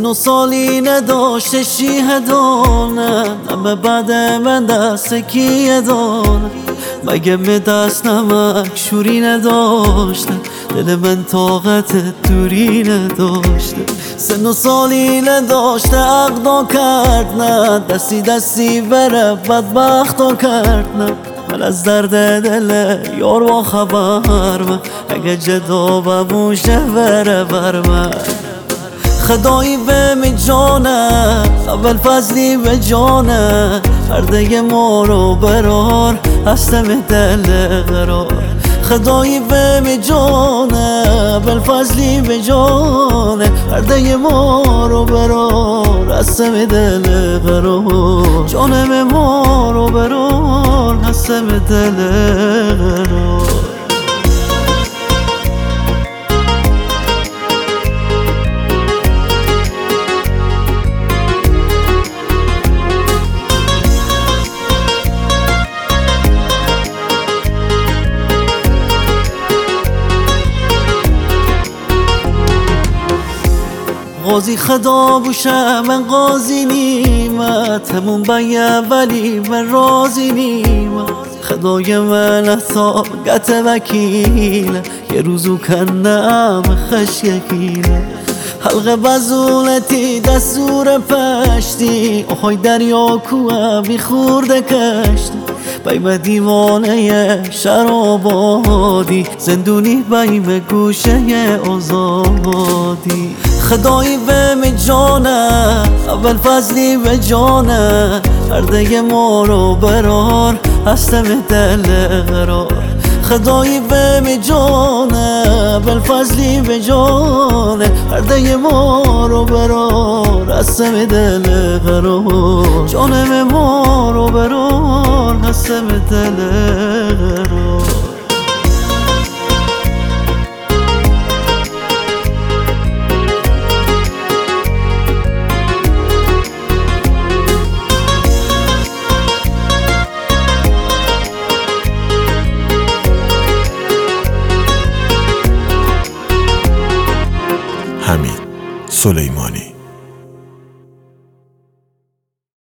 سن و سالی نداشته شیه دانه، همه بعد من دست کیه دانه. مگه می دست نمک شوری نداشته، دل من طاقت دوری نداشته. سن و سالی نداشته عقدا کرد نه، دستی دستی بره بدبختا کرد نه. من از درد دل یار با خبر من، اگه جدا بموشه بره بر من. خدایی به می جانه اول فضلی به جانه، پرده ما رو برار هستم دل قرار. خدایی به می جانه اول فضلی به جانه، پرده ما رو برار هستم دل قرار. جانم ما رو برار هستم دل قرار. قاضی خدا بوشه من قاضی نیمت، همون بیه ولی من رازی نیمت. خدای من طاقت وکیله، یه روزو کنم خشکیله. حلقه بزولتی دستور پشتی، آهای دریا کوه بی خورده کشتی. بیم دیوانه شرابادی، زندونی بیم گوشه آزادی. خدایی به می جانه اول فضلی به جانه، پرده ما رو برار هستم دل قرار. خدایی به می جانه اول فضلی به جانه، پرده ما رو برار هستم دل قرار. جانم ما رو برار هستم دل قرار. حمید سلیمانی.